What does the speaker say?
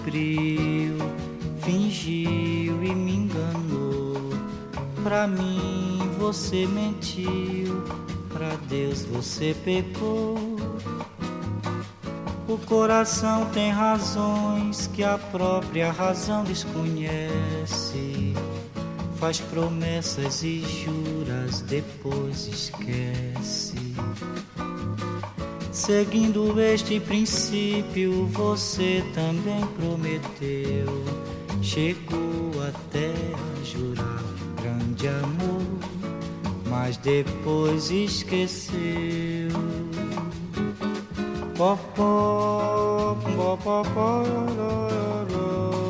cumpriu, fingiu e me enganou. Pra mim você mentiu, pra Deus você pecou. O coração tem razões que a própria razão desconhece. Faz promessas e juras, depois esquece. Seguindo este princípio, você também prometeu. Chegou até a jurar grande amor, mas depois esqueceu. Popó, popó, popó,